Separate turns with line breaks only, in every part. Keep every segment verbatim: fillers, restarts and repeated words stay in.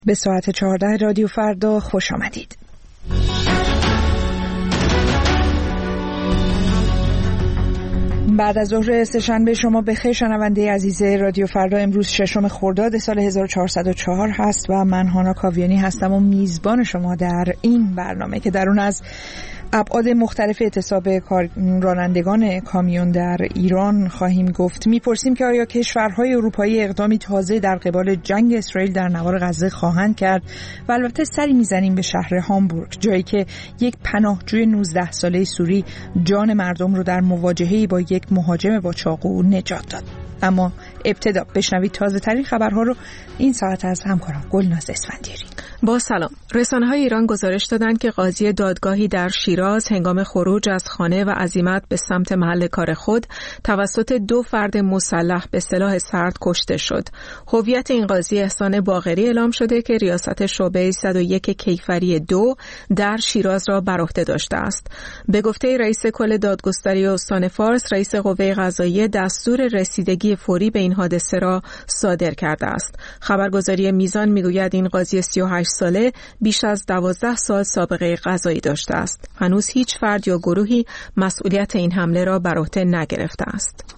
به ساعت چهارده رادیو فردا خوش آمدید. بعد از ظهر سه‌شنبه شما بخیر شنونده عزیز رادیو فردا. امروز ششم خرداد سال هزار و چهارصد و چهار هست و من هانا کاویانی هستم و میزبان شما در این برنامه که در اون از ابعاد مختلف اعتصاب رانندگان کامیون در ایران خواهیم گفت. میپرسیم که آیا کشورهای اروپایی اقدامی تازه در قبال جنگ اسرائیل در نوار غزه خواهند کرد و البته سری میزنیم به شهر هامبورگ، جایی که یک پناهجوی نوزده ساله سوری جان مردم رو در مواجهه‌ای با یک مهاجم با چاقو نجات داد. اما ابتدا بشنوید تازه ترین خبرها رو این ساعت از همکارم گلناز اسفندیاری.
با سلام. رسانه‌های ایران گزارش دادند که قاضی دادگاهی در شیراز هنگام خروج از خانه و عزیمت به سمت محل کار خود توسط دو فرد مسلح به سلاح سرد کشته شد. هویت این قاضی احسان باقری اعلام شده که ریاست شعبه صد و یک کیفری دو در شیراز را بر عهده داشته است. به گفته رئیس کل دادگستری استان فارس، رئیس قوه قضاییه دستور رسیدگی فوری به این حادثه را صادر کرده است. خبرگزاری میزان میگوید این قاضی سی و هشت ساله بیش از دوازده سال سابقه قضایی داشته است. هنوز هیچ فرد یا گروهی مسئولیت این حمله را بر عهده نگرفته است.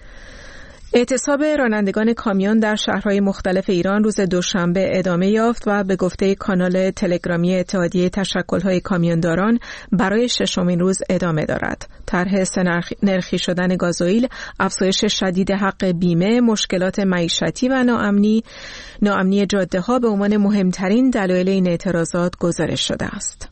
اعتصاب رانندگان کامیون در شهرهای مختلف ایران روز دوشنبه ادامه یافت و به گفته کانال تلگرامی اتحادیه تشکل‌های کامیونداران برای ششمین روز ادامه دارد. طرح نرخی شدن گازوئیل، افزایش شدید حق بیمه، مشکلات معیشتی و ناامنی ناامنی جاده‌ها به عنوان مهمترین دلایل این اعتراضات گزارش شده است.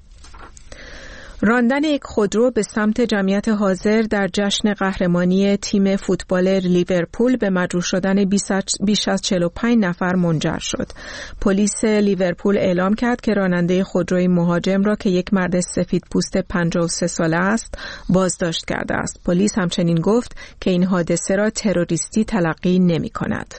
راندن یک خودرو به سمت جمعیت حاضر در جشن قهرمانی تیم فوتبال لیورپول به مجروح شدن بیش از چهل و پنج نفر منجر شد. پلیس لیورپول اعلام کرد که راننده خودروی مهاجم را که یک مرد سفید پوست پنجاه و سه ساله است بازداشت کرده است. پلیس همچنین گفت که این حادثه را تروریستی تلقی نمی کند.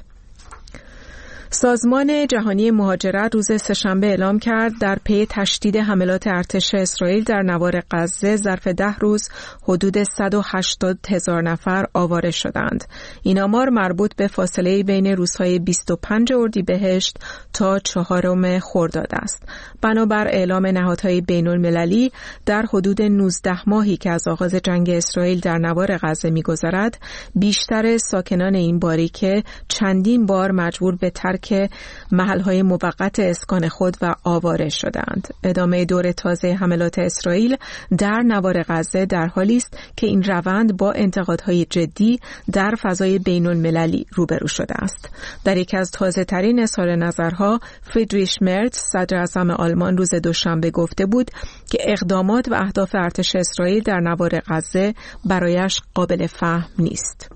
سازمان جهانی مهاجرت روز سه‌شنبه اعلام کرد در پی تشدید حملات ارتش اسرائیل در نوار غزه ظرف ده روز حدود صد و هشتاد هزار نفر آواره شدند. این آمار مربوط به فاصله بین روزهای بیست و پنج اردیبهشت تا چهارم خرداد است. بنابر اعلام نهادهای بین‌المللی در حدود نوزده ماهی که از آغاز جنگ اسرائیل در نوار غزه می‌گذرد، بیشتر ساکنان این باریکه چندین بار مجبور به ترک که محل‌های موقت اسکان خود و آواره شدند. ادامه دور تازه حملات اسرائیل در نوار غزه در حالی است که این روند با انتقادهای جدی در فضای بین‌المللی روبرو شده است. در یکی از تازه‌ترین اظهار نظرها، فریدریش مرتز، صدر اعظم آلمان، روز دوشنبه گفته بود که اقدامات و اهداف ارتش اسرائیل در نوار غزه برایش قابل فهم نیست.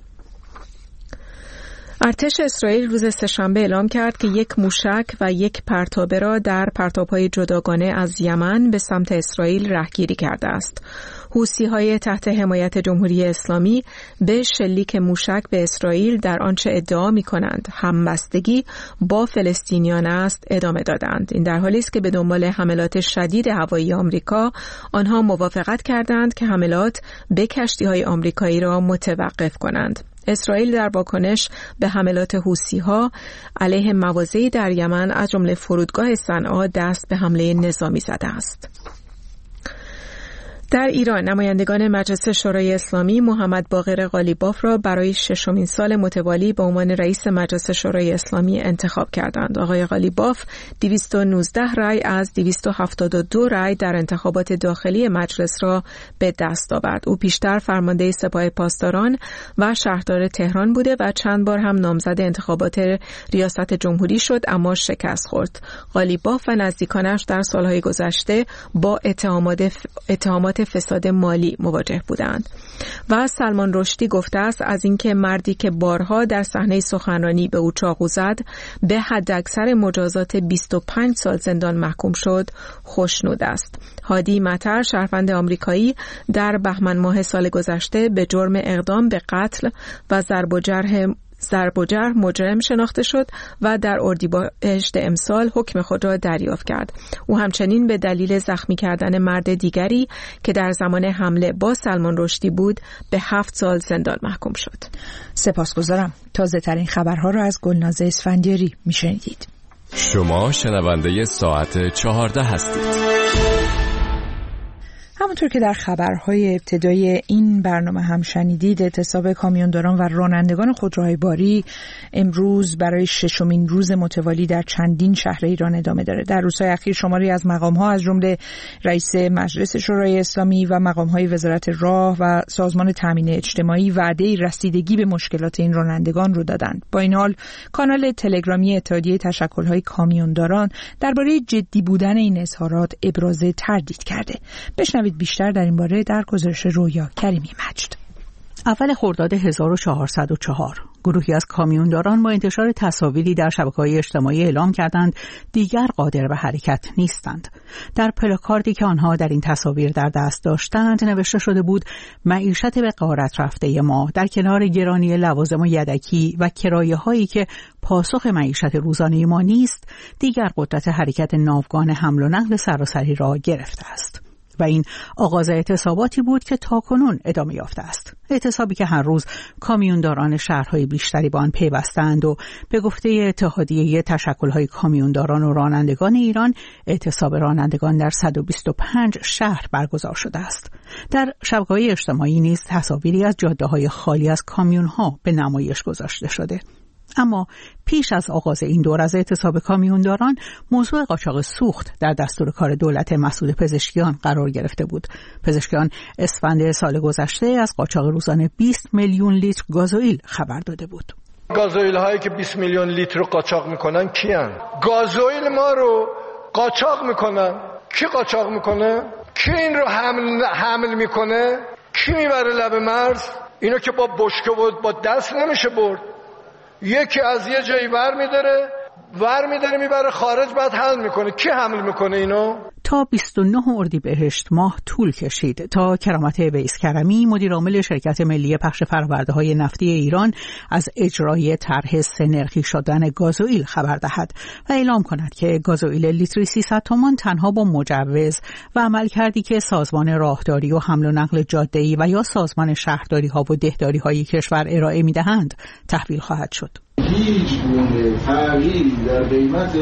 ارتش اسرائیل روز سه‌شنبه اعلام کرد که یک موشک و یک پرتابه را در پرتاب‌های جداگانه از یمن به سمت اسرائیل رهگیری کرده است. حوثی‌های تحت حمایت جمهوری اسلامی به شلیک موشک به اسرائیل در آنچه ادعا می‌کنند همبستگی با فلسطینیان است ادامه دادند. این در حالی است که به دنبال حملات شدید هوایی آمریکا آنها موافقت کردند که حملات به کشتی‌های آمریکایی را متوقف کنند. اسرائیل در واکنش به حملات حوثی‌ها علیه مواضعی در یمن از جمله فرودگاه صنعا دست به حمله نظامی زده است. در ایران نمایندگان مجلس شورای اسلامی محمد باقر قالیباف را برای ششمین سال متوالی به عنوان رئیس مجلس شورای اسلامی انتخاب کردند. آقای قالیباف دویست و نوزده رای از دویست و هفتاد و دو رای در انتخابات داخلی مجلس را به دست آورد. او پیشتر فرمانده سپاه پاسداران و شهردار تهران بوده و چند بار هم نامزد انتخابات ریاست جمهوری شد اما شکست خورد. قالیباف و نزدیکانش در سالهای گذشته با اتهامات اتهامات فساد مالی مواجه بودند. و سلمان رشدی گفته است از اینکه مردی که بارها در صحنه سخنرانی به او چاقو زد به حداکثر مجازات بیست و پنج سال زندان محکوم شد خوشنود است. هادی مطر، شهروند آمریکایی، در بهمن ماه سال گذشته به جرم اقدام به قتل و ضرب و جرح ضرب و جرح مجرم شناخته شد و در اردیبهشت امسال حکم خود را دریافت کرد. او همچنین به دلیل زخمی کردن مرد دیگری که در زمان حمله با سلمان رشدی بود به هفت سال زندان محکوم شد.
سپاسگزارم. تازه ترین خبرها را از گلناز اسفندیاری میشنیدید.
شما شنونده ساعت چهارده هستید.
همونطور که در خبرهای ابتدای این برنامه هم شنیدید، اعتصاب کامیونداران و رانندگان خودروهای باری امروز برای ششمین روز متوالی در چندین شهر ایران ادامه داره. در روزهای اخیر شماری از مقام‌ها از جمله رئیس مجلس شورای اسلامی و مقام‌های وزارت راه و سازمان تامین اجتماعی وعده رسیدگی به مشکلات این رانندگان رو دادند. با این حال کانال تلگرامی اتحادیه تشکل‌های کامیونداران درباره جدی بودن این اظهارات ابراز تردید کرده. بشنوید بیشتر در این باره در گزارش رویا کریمی مجد.
اول خرداد هزار و چهارصد و چهار گروهی از کامیونداران با انتشار تصاویری در شبکه‌های اجتماعی اعلام کردند دیگر قادر به حرکت نیستند. در پلاکاردی که آنها در این تصاویر در دست داشتند نوشته شده بود: معیشت به غارت رفته ما در کنار گرانی لوازم و یدکی و کرایه‌هایی که پاسخ معیشت روزانه ما نیست، دیگر قدرت حرکت ناوگان حمل و نقل سراسری را گرفته است. و این آغاز اعتصاباتی بود که تاکنون ادامه یافته است. اعتصابی که هر روز کامیونداران شهرهای بیشتری با آن پیوستند و به گفته اتحادیه تشکل‌های کامیونداران و رانندگان ایران، اعتصاب رانندگان در صد و بیست و پنج شهر برگزار شده است. در شبکه‌های اجتماعی نیز تصاویری از جاده‌های خالی از کامیون‌ها به نمایش گذاشته شده. اما پیش از آغاز این دور از اعتصاب کامیونداران، موضوع قاچاق سوخت در دستور کار دولت مسعود پزشکیان قرار گرفته بود. پزشکیان اسفند سال گذشته از قاچاق روزانه بیست میلیون لیتر گازوئیل خبر داده بود.
گازوئیل هایی که بیست میلیون لیتر رو قاچاق میکنن کیان؟ گازوئیل ما رو قاچاق میکنن. کی قاچاق میکنه؟ کی این رو حمل حمل میکنه؟ کی میبره لب مرز؟ اینو که با بشکه و با دست نمیشه برد. یکی از یه جایی ور میداره ور میداره میبره خارج، بعد حمل میکنه. کی حمل میکنه اینو؟
تا بیست و نه اردیبهشت ماه طول کشید تا کرامت ویس کرمی، مدیر عامل شرکت ملی پخش فرآورده‌های نفتی ایران، از اجرای طرح سه نرخی شدن گازوئیل خبر دهد و اعلام کند که گازوئیل لیتری سیصد تومان تنها با مجوز و عملکردی که سازمان راهداری و حمل و نقل جاده‌ای و یا سازمان شهرداری‌ها و دهداری‌های کشور ارائه می‌دهند تحویل خواهد شد.
هیچ گونه تغییری در قیمت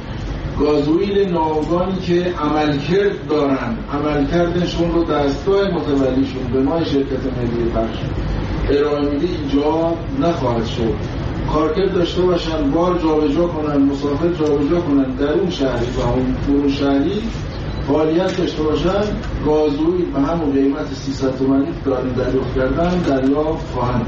گازوئیل ناوگانی که عملکرد دارن، عملکردشون رو دستگاه متولیشون به ما شرکت ملی پخش ارائه میده ایجاد نخواهد شد. کارکرد داشته باشن، بار جابجا کنن، مسافر جابجا کنن، در اون شهری و اون اون شهری فعالیت داشته باشن، گازوئیل به همون قیمت سیصد تومانی که دارن دریافت کردن دریافت خواهند.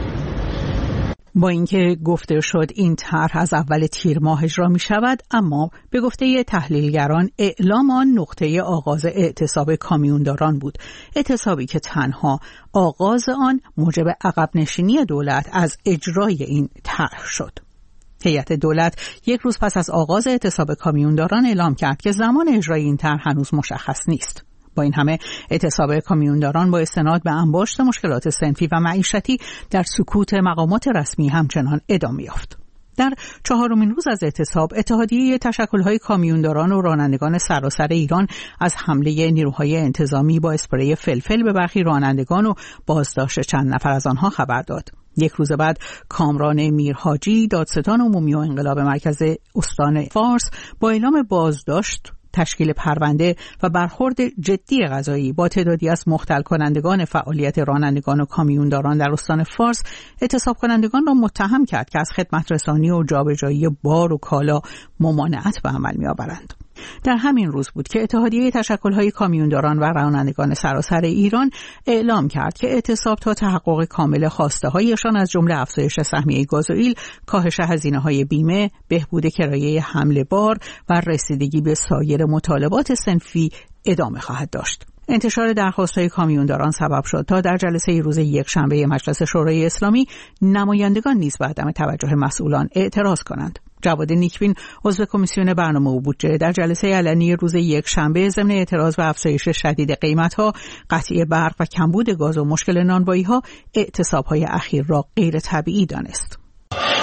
با اینکه گفته شد این طرح از اول تیر ماه اجرا می شود، اما به گفته تحلیلگران اعلام آن نقطه آغاز اعتصاب کامیونداران بود. اعتصابی که تنها آغاز آن موجب عقب نشینی دولت از اجرای این طرح شد. هیئت دولت یک روز پس از آغاز اعتصاب کامیونداران اعلام کرد که زمان اجرای این طرح هنوز مشخص نیست. با این همه اعتصاب کامیونداران با استناد به انباشت مشکلات صنفی و معیشتی در سکوت مقامات رسمی همچنان ادامه یافت. در چهارمین روز از اعتصاب، اتحادیه تشکل‌های کامیونداران و رانندگان سراسر ایران از حمله نیروهای انتظامی با اسپری فلفل به برخی رانندگان و بازداشت چند نفر از آنها خبر داد. یک روز بعد کامران میرحاجی، دادستان عمومی و انقلاب مرکز استان فارس، با اعلام بازداشت، تشکیل پرونده و برخورد جدی قضایی با تعدادی از مختل کنندگان فعالیت رانندگان و کامیونداران در استان فارس، اعتصاب کنندگان را متهم کرد که از خدمت رسانی و جابجایی بار و کالا ممانعت به عمل می‌آورند. در همین روز بود که اتحادیه تشکل‌های کامیونداران و رانندگان سراسر ایران اعلام کرد که اعتصاب تا تحقق کامل خواسته‌هایشان از جمله افزایش سهمیه گازوئیل، کاهش هزینه‌های بیمه، بهبود کرایه حمل بار و رسیدگی به سایر مطالبات صنفی ادامه خواهد داشت. انتشار درخواست‌های کامیونداران سبب شد تا در جلسه روز یکشنبه مجلس شورای اسلامی نمایندگان نیز به عدم توجه مسئولان اعتراض کنند. جواد نیکبین، عضو کمیسیون برنامه و بودجه، در جلسه علنی روز یکشنبه ضمن اعتراض به افزایش شدید قیمت‌ها، قطعی برق و کمبود گاز و مشکل نانوایی‌ها، اعتصاب‌های اخیر را غیر طبیعی دانست.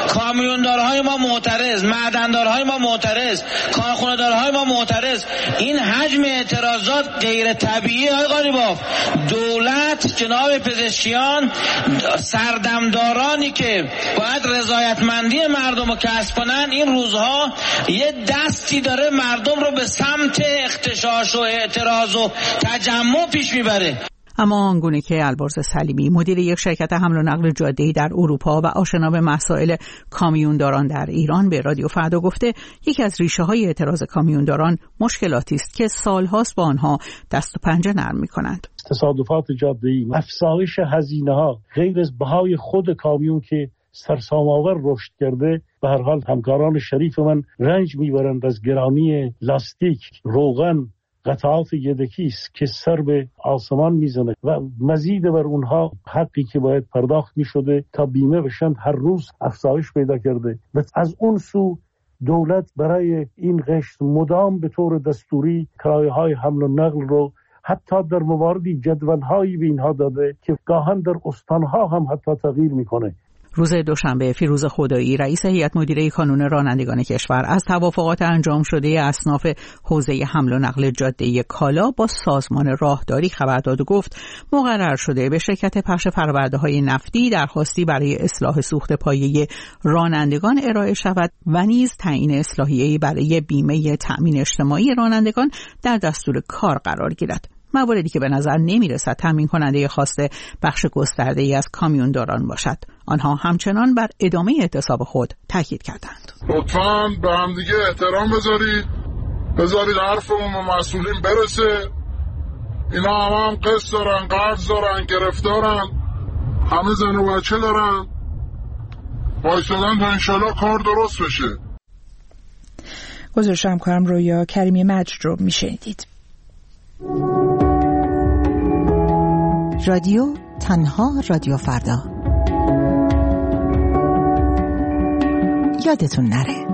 کامیوندارهای ما معترض، معدندارهای ما معترض، کارخانه‌دارهای ما معترض. این حجم اعتراضات غیر طبیعی. آقای قالیباف، دولت، جناب پزشکیان، سردمدارانی که باید رضایتمندی مردم رو کسب کنن، این روزها یه دستی داره مردم رو به سمت اغتشاش و اعتراض و تجمع پیش میبره.
اما آنگونه که البرز سلیمی، مدیر یک شرکت حمل و نقل جاده‌ای در اروپا و آشنا به مسائل کامیونداران در ایران، به رادیو فردا گفته یکی از ریشه‌های اعتراض کامیونداران مشکلاتی است که سال‌هاست با آنها دست و پنجه نرم می‌کنند.
تصادفات جاده‌ای، افزایش هزینه‌ها غیر از بهای خود کامیون که سرسام‌آور رشد کرده، به هر حال همکاران شریف من رنج می‌برند از گرانی لاستیک، روغن، قطعات یدکی است که سر به آسمان میزنه و مزید بر اونها حقی که باید پرداخت میشده تا بیمه بشن هر روز افزایش پیدا کرده. و از اون سو دولت برای این قشر مدام به طور دستوری کرایه‌های حمل و نقل رو حتی در مواردی جدول‌هایی به اینها داده که گاهن در استان‌ها هم حتی تغییر میکنه.
روز دوشنبه فیروز خدایی، رئیس هیئت مدیره کانون رانندگان کشور، از توافقات انجام شده اصناف حوزه حمل و نقل جاده‌ای کالا با سازمان راهداری خبر داد و گفت مقرر شده به شرکت پخش فرآورده‌های نفتی درخواستی برای اصلاح سوخت پایه رانندگان ارائه شود و نیز تعیین اصلاحیه‌ای برای بیمه تأمین اجتماعی رانندگان در دستور کار قرار گیرد. مواردی که به نظر نمی‌رسد تامین کننده خواسته بخش گسترده‌ای از کامیونداران باشد. آنها همچنان بر ادامه اعتصاب خود تاکید کردند.
لطفاً به هم دیگه احترام بذارید، بذارید حرفمون به مسئولین برسه. اینا هم هم قسط دارن، قرض دارن، گرفتارن، همه زن و بچه دارن. وایسادن تا انشالله کار درست بشه.
گزارش همکارم رویا کریمی مجد رو میشنیدید.
رادیو تنها رادیو فردا. یادتون نره.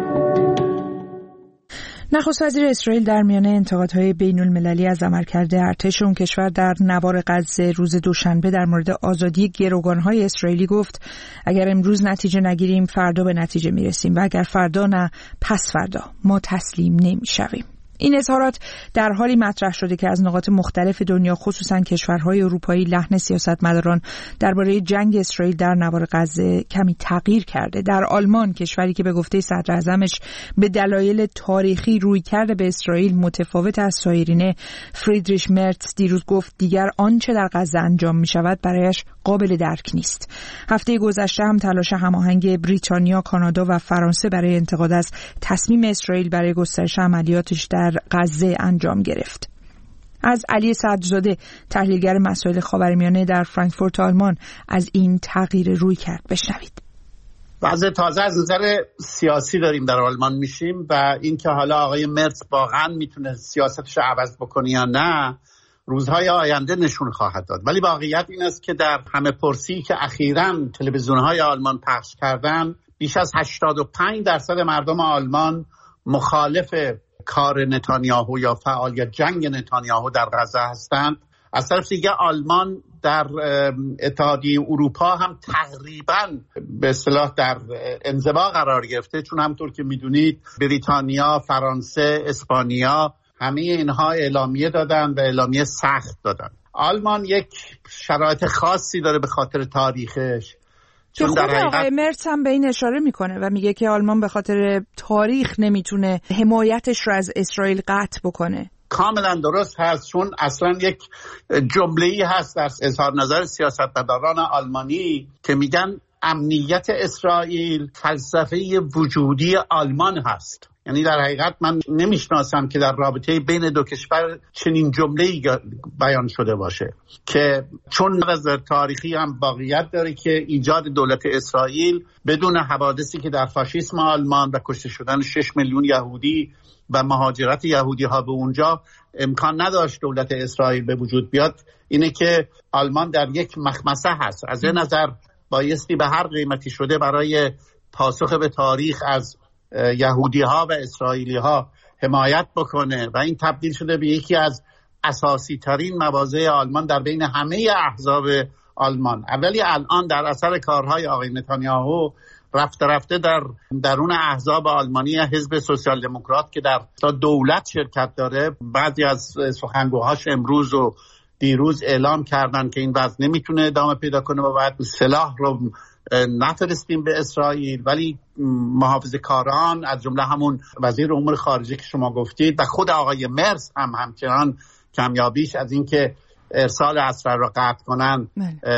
نخست وزیر اسرائیل در میان انتقادهای بین المللی از عملکرد ارتش اون کشور در نوار غزه روز دوشنبه در مورد آزادی گروگانهای اسرائیلی گفت اگر امروز نتیجه نگیریم فردا به نتیجه میرسیم و اگر فردا نه پس فردا ما تسلیم نمیشویم. این اظهارات در حالی مطرح شده که از نقاط مختلف دنیا خصوصا کشورهای اروپایی لحن سیاستمداران درباره جنگ اسرائیل در نوار غزه کمی تغییر کرده. در آلمان، کشوری که به گفته صدر اعظمش به دلایل تاریخی روی کرده به اسرائیل متفاوت از سایرینه، فریدریش مرتز دیروز گفت دیگر آنچه در غزه انجام می شود برایش قابل درک نیست. هفته گذشته هم تلاش هماهنگ بریتانیا، کانادا و فرانسه برای انتقاد از تصمیم اسرائیل برای گسترش عملیاتش در غزه انجام گرفت. از علی صدرزاده، تحلیلگر مسائل خاورمیانه در فرانکفورت آلمان، از این تغییر روی کرد بشنوید.
وضع تازه از نظر سیاسی داریم در آلمان میشیم و اینکه حالا آقای مرتز واقعا میتونه سیاستش رو عوض بکنه یا نه روزهای آینده نشون خواهد داد. ولی واقعیت این است که در همه پرسی که اخیراً تلویزیون‌های آلمان پخش کردن، بیش از هشتاد و پنج درصد مردم آلمان مخالف کار نتانیاهو یا فعالیت جنگ نتانیاهو در غزه هستند. از طرف دیگه آلمان در اتحادیه اروپا هم تقریباً به اصطلاح در انزوا قرار گرفته، چون همونطور که میدونید بریتانیا، فرانسه، اسپانیا همه اینها اعلامیه دادن و اعلامیه سخت دادن. آلمان یک شرایط خاصی داره به خاطر تاریخش.
که خود آقای مرتز هم به این اشاره میکنه و میگه که آلمان به خاطر تاریخ نمیتونه حمایتش رو از اسرائیل قطع بکنه.
کاملا درست هست، چون اصلا یک جمله‌ای هست در اظهار نظر سیاستمداران آلمانی که میگن امنیت اسرائیل فلسفه وجودی آلمان هست. یعنی در حقیقت من نمیشناسم که در رابطه بین دو کشور چنین جمله‌ای بیان شده باشه که چون از تاریخی هم واقعیت داره که ایجاد دولت اسرائیل بدون حوادثی که در فاشیسم آلمان و کشته شدن شش میلیون یهودی و مهاجرت یهودی ها به اونجا امکان نداشت دولت اسرائیل به وجود بیاد، اینه که آلمان در یک مخمسه هست. از این نظر بایستی به هر قیمتی شده برای پاسخ به تاریخ از یهودی ها و اسرائیلی ها حمایت بکنه و این تبدیل شده به یکی از اساسی ترین مواضع آلمان در بین همه احزاب آلمان. اولی الان در اثر کارهای آقای نتانیاهو رفته رفته در درون احزاب آلمانی حزب سوسیال دموکرات که در دولت شرکت داره، بعضی از سخنگوهاش امروز و دیروز اعلام کردن که این وضع نمیتونه ادامه پیدا کنه و باید سلاح رو نفرستیم به اسرائیل. ولی محافظه کاران از جمله همون وزیر امور خارجه که شما گفتید و خود آقای مرس هم همچنان کمیابیش از اینکه ارسال اسرا را قطع کنن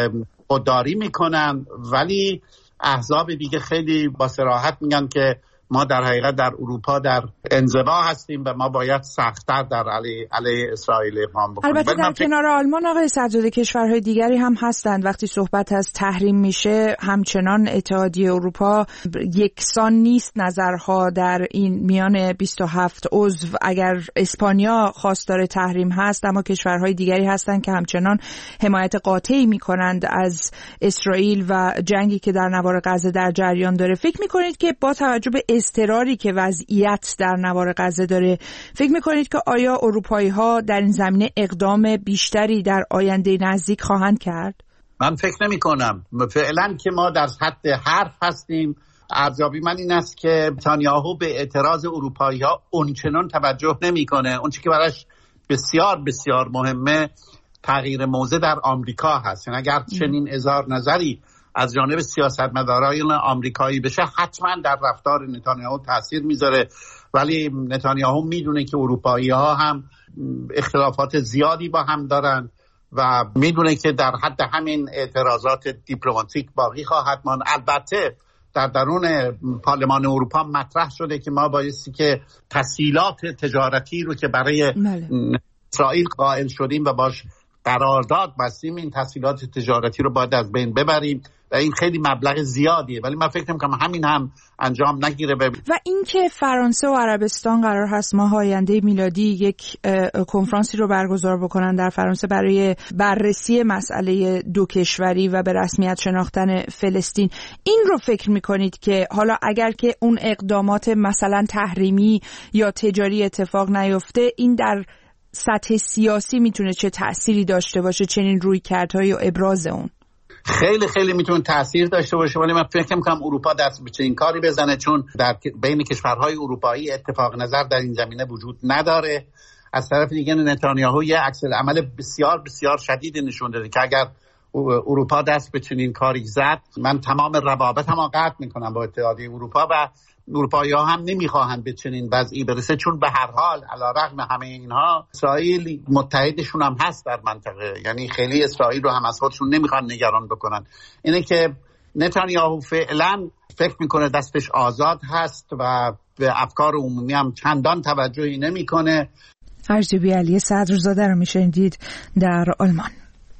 خودداری میکنن. ولی احزاب دیگه خیلی با صراحت میگن که ما در حقیقت در اروپا در انزوا هستیم و ما باید سخت‌تر در علیه علی اسرائیل اقدام بکنیم.
البته در
فکر...
کنار آلمان آقای سجاده کشورهای دیگری هم هستند. وقتی صحبت از تحریم میشه همچنان اتحادیه اروپا یکسان نیست نظرها در این میان بیست و هفت عضو. اگر اسپانیا خواستار تحریم هست، اما کشورهای دیگری هستند که همچنان حمایت قاطعی میکنند از اسرائیل و جنگی که در نوار غزه در جریان داره. فکر میکنید که با توجه به اضطراری که وضعیت در نوار غزه داره، فکر میکنید که آیا اروپایی ها در این زمینه اقدام بیشتری در آینده نزدیک خواهند کرد؟
من فکر نمی کنم. فعلا که ما در حد حرف هستیم. ارزیابی من این است که نتانیاهو به اعتراض اروپایی ها اونچنان توجه نمی کنه. اون چیزی که براش بسیار بسیار مهمه تغییر موضع در آمریکا هست. یعنی اگر چنین اظهار نظری از جانب سیاستمداران آمریکایی بشه حتما در رفتار نتانیاهو تاثیر میذاره. ولی نتانیاهو میدونه که اروپایی ها هم اختلافات زیادی با هم دارن و میدونه که در حد همین اعتراضات دیپلماتیک باقی خواهد ماند. البته در درون پارلمان اروپا مطرح شده که ما بایستی که تسهیلات تجارتی رو که برای بله. اسرائیل قائل شدیم و باش قرارداد بستیم، این تسهیلات تجارتی رو باید از بین ببریم و این خیلی مبلغ زیادیه. ولی من فکر می‌کنم همین هم انجام نگیره. ببین.
و اینکه فرانسه و عربستان قرار هست ماه آینده میلادی یک کنفرانسی رو برگزار بکنن در فرانسه برای بررسی مسئله دو کشوری و به رسمیت شناختن فلسطین، این رو فکر می‌کنید که حالا اگر که اون اقدامات مثلا تحریمی یا تجاری اتفاق نیفته، این در سطح سیاسی میتونه چه تأثیری داشته باشه چنین رویکردهای و ابراز اون؟
خیلی خیلی میتونه تأثیر داشته باشه. ولی من فکر می‌کنم اروپا دست به چنین کاری بزنه، چون در بین کشورهای اروپایی اتفاق نظر در این زمینه وجود نداره. از طرف دیگه نتانیاهو یه عکس العمل بسیار بسیار شدید نشون داده که اگر اروپا دست به چنین کاری زد، من تمام روابطمو قطع میکنم با اتحادیه اروپا و اروپایی‌ها هم نمیخواهند به چنین وضعی برسه، چون به هر حال علیرغم همه اینها اسرائیل متحدشون هم هست در منطقه. یعنی خیلی اسرائیل رو هم از خودشون نمیخوان نگران بکنن. اینه که نتانیاهو فعلا فکر میکنه دستش آزاد هست و به افکار عمومی هم چندان توجهی نمیکنه.
ارجبی علی صدرزاده رو میشنیدید در آلمان.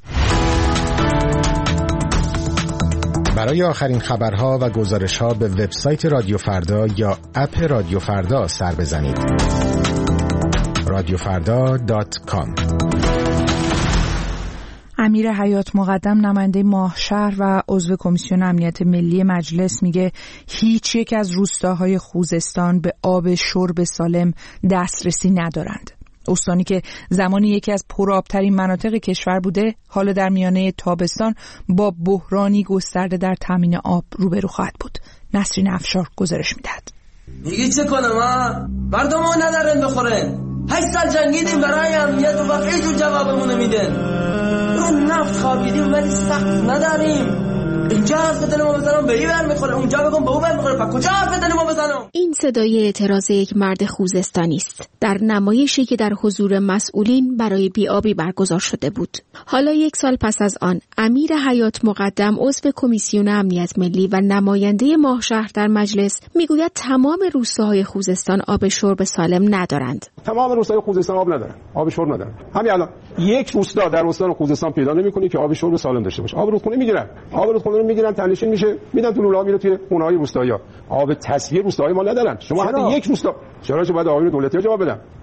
برای آخرین خبرها و گزارش‌ها به وبسایت رادیو فردا یا اپ رادیو فردا سر بزنید. رادیو فردا دات کام.
امیر حیات مقدم نماینده ماهشهر و عضو کمیسیون امنیت ملی مجلس میگه هیچ یک از روستاهای خوزستان به آب شرب سالم دسترسی ندارند. استانی که زمانی یکی از پرآبترین مناطق کشور بوده، حالا در میانه تابستان با بحرانی گسترده در تامین آب روبرو خواهد بود. نسرین افشار گزارش میدهد.
میگی چه کنم ها؟ مردم ها ندارن بخورن. هشت سال جنگیدیم برای امنیت و وقتی جور جوابمون میدن. رو نفت خوابیدیم ولی سخت نداریم. اینجا حرف بزنم و بزنم به این بر میخوره، اونجا بگم به اون بر میخوره، پا کجا حرف بزنم و بزنم؟
این صدای اعتراض یک مرد خوزستانی است در نمایشی که در حضور مسئولین برای بیابی برگزار شده بود. حالا یک سال پس از آن امیر حیات مقدم عضو کمیسیون امنیت ملی و نماینده ماهشهر در مجلس میگوید تمام روستاهای خوزستان آب شرب سالم ندارند.
تمام روستاهای خوزستان آب ندارن، آب شرب ندارن. همین الان یک روستا در استان خوزستان پیدا نمی‌کنی که آب شرب سالم داشته باشه. آب رودخونه میگیرن، آب رودخونه رو میگیرن، تنشین میشه، میدن تو لوله، میره توی خونه‌های روستایی‌ها. آب تصفیه روستاهای ما ندارن. شما حتی یک روستا چرا چه باید آب دولتی ها جواب بدن؟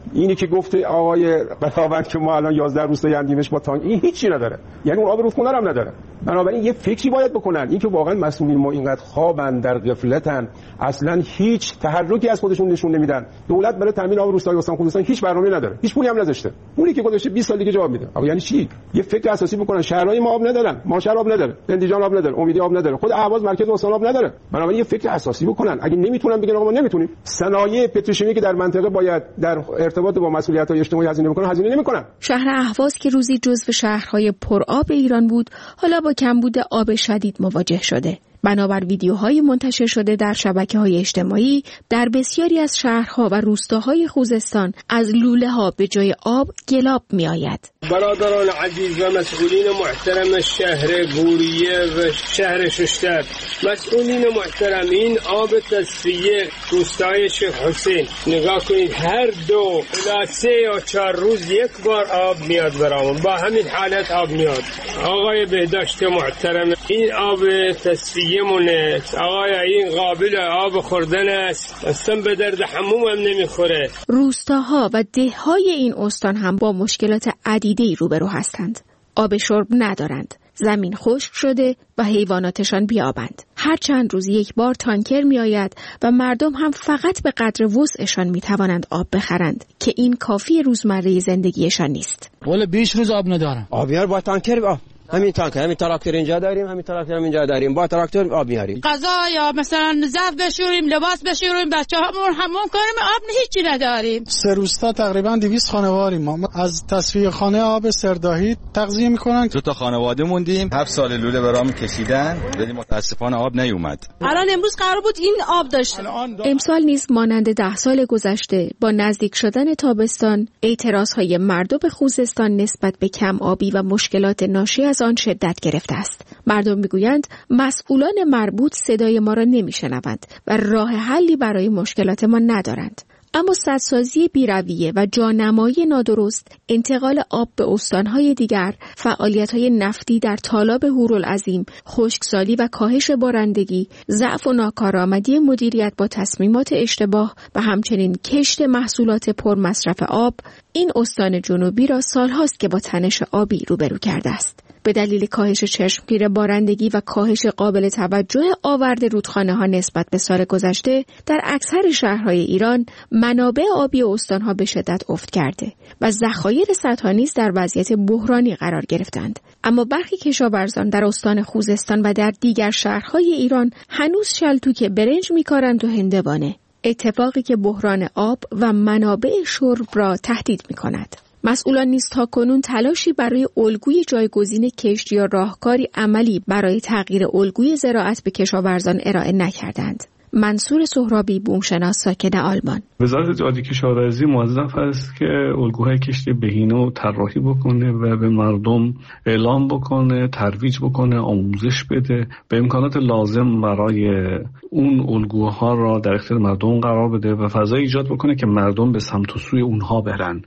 اینی که گفته آقای قضاوت که ما الان یازده روز دایندیمش با تانک، این هیچی نداره، یعنی اون آب رودخونه هم نداره. بنابراین یه فکری باید بکنن. این که واقعا مسئولین ما اینقدر خوابن، در غفلتن، اصلا هیچ تحرکی از خودشون نشون نمیدن. دولت برای تامین آب روستای استان خوزستان هیچ برنامه‌ای نداره، هیچ پولی هم نذاشته. پولی که گذاشته بیست سال دیگه جواب میده. آقا یعنی چی؟ یه فکر اساسی بکنن. شهرهای ما آب ندارن، ماشر آب نداره، زندیجان آب نداره، امیدی آب نداره، خود اهواز مرکز استان آب نداره. بنابراین یه فکر اساسی بکنن. اگه نمیتونن بگن آقا ما نمیتونیم، صنایع پتروشیمی که در منطقه باید در ارتباط با مسئولیت‌های اجتماعی هزینه بکنن، هزینه نمیکنن.
شهر اهواز که روزی جزو شهرهای پرآب ایران بود، حالا با کمبود آب شدید مواجه شده. بنابر ویدیوهای منتشر شده در شبکه‌های اجتماعی، در بسیاری از شهرها و روستاهای خوزستان از لوله‌ها به جای آب گلاب می‌آید.
برادران عزیز و مسئولین محترم شهر گوریه و شهر ششتر، مسئولین محترم، این آب تصفیه روستای شیخ حسین نگاه کنید، هر دو الی سه یا چهار روز یک بار آب میاد برامون، با همین حالت آب میاد. آقای بهداشت محترم، این آب تصفیه مونه آقای، این قابل آب خوردن است، اصلا به درد حموم هم نمیخوره.
روستاها و دههای این استان هم با مشکلات عدیده‌ای روبرو هستند. آب شرب ندارند، زمین خشک شده و حیواناتشان بیابند. هر چند روز یک بار تانکر می آید و مردم هم فقط به قدر وسعشان می توانند آب بخرند که این کافی روزمره زندگیشان نیست.
ولی بیست روز آب ندارم.
آبیار با تانکر با همین تانکر، همین تراکتور اینجا داریم، همین تراکتور اینجا داریم، با تراکتور آب میاریم.
غذا یا مثلا ظرف بشوریم، لباس بشوریم، بچه‌هامون حمام کنیم، آب هیچی نداریم.
سه روستا تقریبا دویست خانواریم. ما از تصفیه خانه آب سرداهی تغذیه میکنن.
دو تا خانواده موندیم، هفت سال لوله برام کشیدن ولی متاسفانه آب نیومد.
الان امروز قرار بود این آب داشتیم.
امسال نیز مانند ده سال گذشته با نزدیک شدن تابستان، اعتراضهای مردم خوزستان نسبت به کم آبی و مشکلات ناشی از آن شدت گرفته است. مردم میگویند مسئولان مربوط صدای ما را نمیشنوند و راه حلی برای مشکلات ما ندارند. اما سدسازی بی‌رویه و جانمایی نادرست، انتقال آب به استانهای دیگر، فعالیت‌های نفتی در تالاب هورالعظیم، خشکسالی و کاهش بارندگی، ضعف و ناکارآمدی مدیریت با تصمیمات اشتباه و همچنین کشت محصولات پرمصرف آب، این استان جنوبی را سالهاست که با تنش آبی روبرو کرده است. به دلیل کاهش چشمگیر بارندگی و کاهش قابل توجه آورد رودخانه‌ها نسبت به سال گذشته، در اکثر شهرهای ایران منابع آبی استانها به شدت افت کرده و ذخایر سدها نیز در وضعیت بحرانی قرار گرفتند. اما برخی کشاورزان در استان خوزستان و در دیگر شهرهای ایران هنوز شلتوک برنج می‌کارند و هندوانه، اتفاقی که بحران آب و منابع شرب را تهدید می‌کند. مسئولان نیز تاکنون تلاشی برای الگوی جایگزین کشت یا راهکاری عملی برای تغییر الگوی زراعت به کشاورزان ارائه نکردند. منصور سهرابی، بومشناس ساکن آلمان:
وزارت جهادی کشاورزی موظف است که الگوهای کشت بهینه رو طراحی بکنه و به مردم اعلام بکنه، ترویج بکنه، آموزش بده، به امکانات لازم برای اون الگوها را در اختیار مردم قرار بده و فضای ایجاد بکنه که مردم به سمت و سوی اونها برن.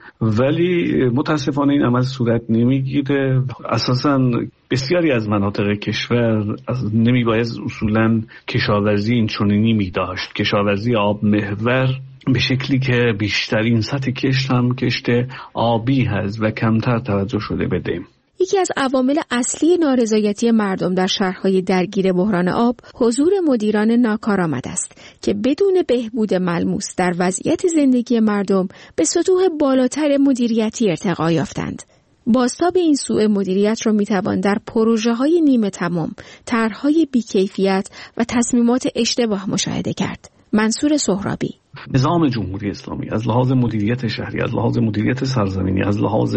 ولی متاسفانه این عمل صورت نمیگیره. اساساً بسیاری از مناطق کشور نمیباید اصولاً کشاورزی این چنینی می داشت. کشاورزی آب محور به شکلی که بیشترین سطح کشت هم کشت آبی هست و کمتر توجه شده بده.
یکی از عوامل اصلی نارضایتی مردم در شهرهای درگیر بحران آب حضور مدیران ناکارآمد است که بدون بهبود ملموس در وضعیت زندگی مردم به سطوح بالاتر مدیریتی ارتقا یافتند. بازتاب این سوء مدیریت را میتوان در پروژه‌های نیمه تمام، طرح‌های بی‌کیفیت و تصمیمات اشتباه مشاهده کرد. منصور سهرابی:
نظام جمهوری اسلامی از لحاظ مدیریت شهری، از لحاظ مدیریت سرزمینی، از لحاظ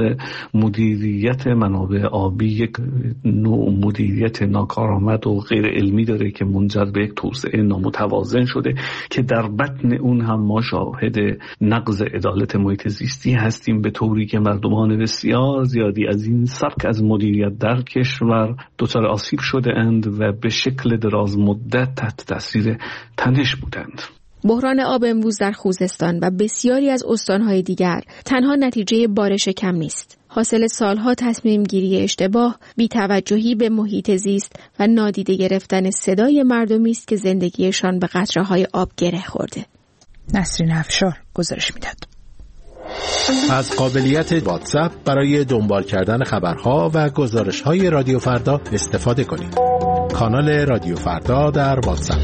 مدیریت منابع آبی یک نوع مدیریت ناکارآمد و غیر علمی داره که منجر به یک توسعه نامتوازن شده که در بطن اون هم ما شاهد نقض عدالت محیط زیستی هستیم، به طوری که مردمان بسیار زیادی از این سبک از مدیریت در کشور دچار آسیب شده اند و به شکل دراز مدت تحت تاثیر تنش بودند.
بحران آب امروز در خوزستان و بسیاری از استانهای دیگر تنها نتیجه بارش کم نیست. حاصل سالها تصمیم گیری اشتباه، بی‌توجهی به محیط زیست و نادیده گرفتن صدای مردمی است که زندگیشان به قطره‌های آب گره خورده.
نسرین افشار گزارش میداد.
از قابلیت واتساپ برای دنبال کردن خبرها و گزارش‌های رادیو فردا استفاده کنید. کانال رادیو فردا در واتساپ.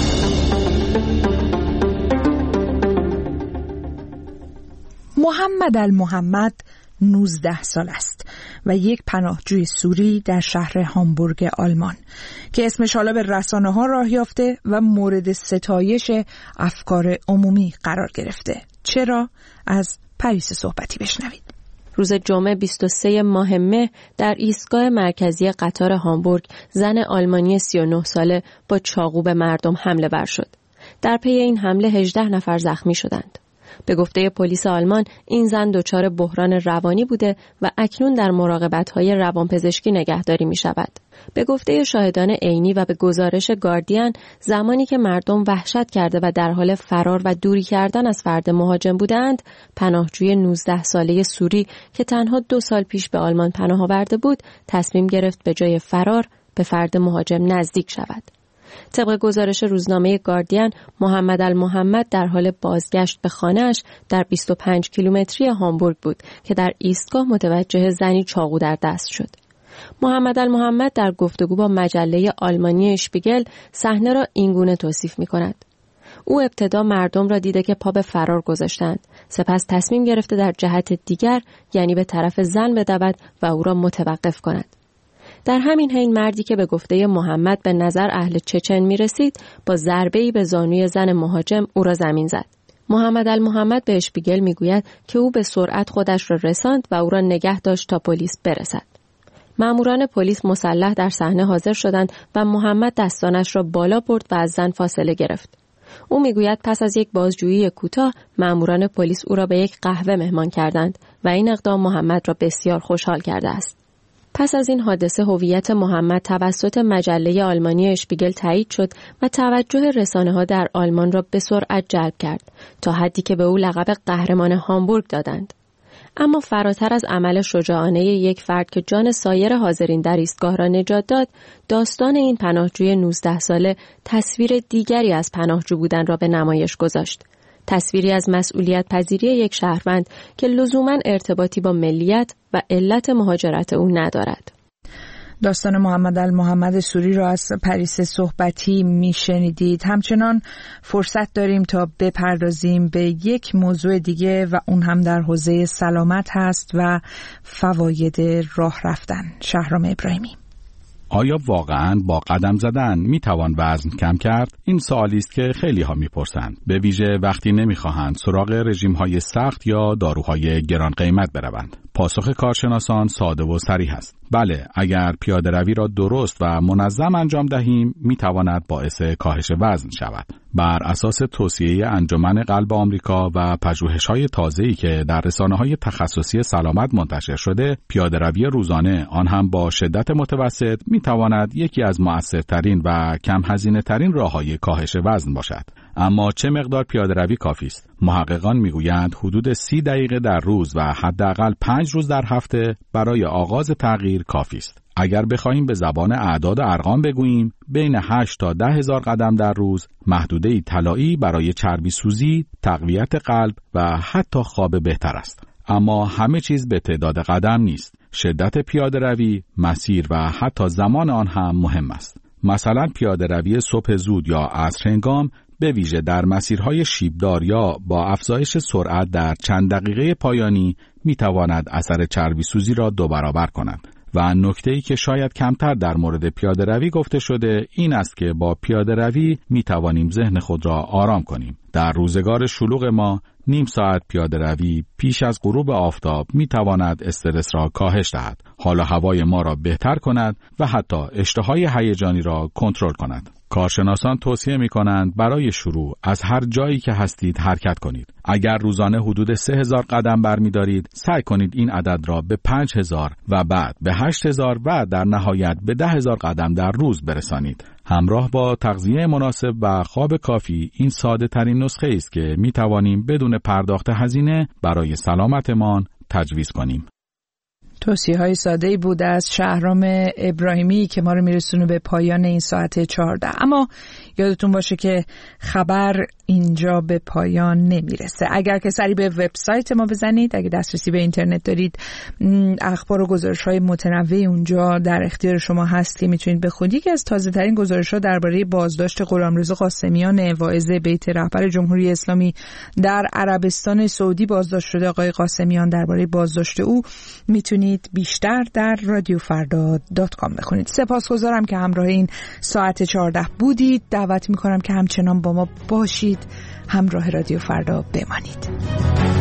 محمد المحمد نوزده سال است و یک پناهجوی سوری در شهر هامبورگ آلمان که اسمش حالا به رسانه ها راه یافته و مورد ستایش افکار عمومی قرار گرفته. چرا؟ از پریس صحبتی بشنوید.
روز جمعه بیست و سوم ماه مه در ایستگاه مرکزی قطار هامبورگ زن آلمانی سی و نه ساله با چاقو به مردم حمله ور شد. در پی این حمله هجده نفر زخمی شدند. به گفته پلیس آلمان این زن دچار بحران روانی بوده و اکنون در مراقبت‌های روانپزشکی نگهداری می‌شود. به گفته شاهدان عینی و به گزارش گاردین، زمانی که مردم وحشت کرده و در حال فرار و دوری کردن از فرد مهاجم بودند، پناهجوی نوزده ساله سوری که تنها دو سال پیش به آلمان پناه آورده بود، تصمیم گرفت به جای فرار به فرد مهاجم نزدیک شود. طبق گزارش روزنامه گاردین، محمد المحمد در حال بازگشت به خانه‌اش در بیست و پنج کیلومتری هامبورگ بود که در ایستگاه متوجه زنی چاقو در دست شد. محمد المحمد در گفتگو با مجله آلمانی اشپیگل صحنه را اینگونه توصیف می‌کند: او ابتدا مردم را دیده که پا به فرار گذاشتند، سپس تصمیم گرفته در جهت دیگر یعنی به طرف زن بدود و او را متوقف کند. در همین حین مردی که به گفته محمد به نظر اهل چچن می رسید با ضربه‌ای به زانوی زن مهاجم او را زمین زد. محمد المحمد به اشپیگل می گوید که او به سرعت خودش را رساند و او را نگه داشت تا پلیس برسد. ماموران پلیس مسلح در صحنه حاضر شدند و محمد دستانش را بالا برد و از زن فاصله گرفت. او می گوید پس از یک بازجویی کوتاه ماموران پلیس او را به یک قهوه مهمان کردند و این اقدام محمد را بسیار خوشحال کرده است. پس از این حادثه هویت محمد توسط مجله آلمانی اشپیگل تایید شد و توجه رسانه‌ها در آلمان را به سرعت جلب کرد تا حدی که به او لقب قهرمان هامبورگ دادند. اما فراتر از عمل شجاعانه یک فرد که جان سایر حاضرین در ایستگاه را نجات داد، داستان این پناهجوی نوزده ساله تصویر دیگری از پناهجو بودن را به نمایش گذاشت. تصویری از مسئولیت پذیری یک شهروند که لزوماً ارتباطی با ملیت و علت مهاجرت او ندارد.
داستان محمد المحمد سوری را از پریس صحبتی میشنیدید. همچنان فرصت داریم تا بپردازیم به یک موضوع دیگه و اون هم در حوزه سلامت هست و فواید راه رفتن. شهرام ابراهیمی:
آیا واقعاً با قدم زدن می توان وزن کم کرد؟ این سوالی است که خیلی ها می پرسند، به ویژه وقتی نمی خواهند سراغ رژیم های سخت یا داروهای گران قیمت بروند. پاسخ کارشناسان ساده و صریح است. بله، اگر پیاده روی را درست و منظم انجام دهیم می تواند باعث کاهش وزن شود. بر اساس توصیه انجمن قلب آمریکا و پژوهش‌های تازه‌ای که در رسانه‌های تخصصی سلامت منتشر شده، پیاده روی روزانه، آن هم با شدت متوسط، می تواند یکی از مؤثرترین و کم هزینه‌ترین راه‌های کاهش وزن باشد. اما چه مقدار پیاده روی کافی است؟ محققان میگویند حدود سی دقیقه در روز و حداقل پنج روز در هفته برای آغاز تغییر کافی است. اگر بخواهیم به زبان اعداد و ارقام بگوییم، بین هشت تا ده هزار قدم در روز محدوده‌ای طلایی برای چربی سوزی، تقویت قلب و حتی خواب بهتر است. اما همه چیز به تعداد قدم نیست. شدت پیاده روی، مسیر و حتی زمان آن هم مهم است. مثلا پیاده روی صبح زود یا عصر هنگام، به ویژه در مسیرهای شیبدار یا با افزایش سرعت در چند دقیقه پایانی، می تواند اثر چربی سوزی را دو برابر کند. و نکته‌ای که شاید کمتر در مورد پیاده روی گفته شده این است که با پیاده روی می توانیم ذهن خود را آرام کنیم. در روزگار شلوغ ما نیم ساعت پیاده روی پیش از غروب آفتاب می تواند استرس را کاهش دهد، حال و هوای ما را بهتر کند و حتی اشتهای هیجانی را کنترل کند. کارشناسان توصیه می کنند برای شروع از هر جایی که هستید حرکت کنید. اگر روزانه حدود سه هزار قدم برمی دارید، سعی کنید این عدد را به پنج هزار و بعد به هشت هزار و در نهایت به ده هزار قدم در روز برسانید. همراه با تغذیه مناسب و خواب کافی، این ساده ترین نسخه است که می توانیم بدون پرداخت هزینه برای سلامتمان تجویز کنیم.
توصیه های ساده‌ای بود از شهرام ابراهیمی که ما رو میرسونه به پایان این ساعت چهارده. اما یادتون باشه که خبر اینجا به پایان نمیرسه. اگر که سری به وبسایت ما بزنید، اگه دسترسی به اینترنت دارید، اخبار و گزارش‌های متنوعی اونجا در اختیار شما هست که میتونید بخونید. یکی از تازه‌ترین گزارش‌ها درباره بازداشت غلامرضا قاسمیان واعظ بیت رهبر جمهوری اسلامی در عربستان سعودی بازداشت شده آقای قاسمیان، درباره بازداشت او میتونید بیشتر در رادیو فردا دات کام بخونید. سپاسگزارم که همراه این ساعت چهارده بودید. دعوت میکنم که همچنان با ما باشید، همراه رادیو فردا بمانید.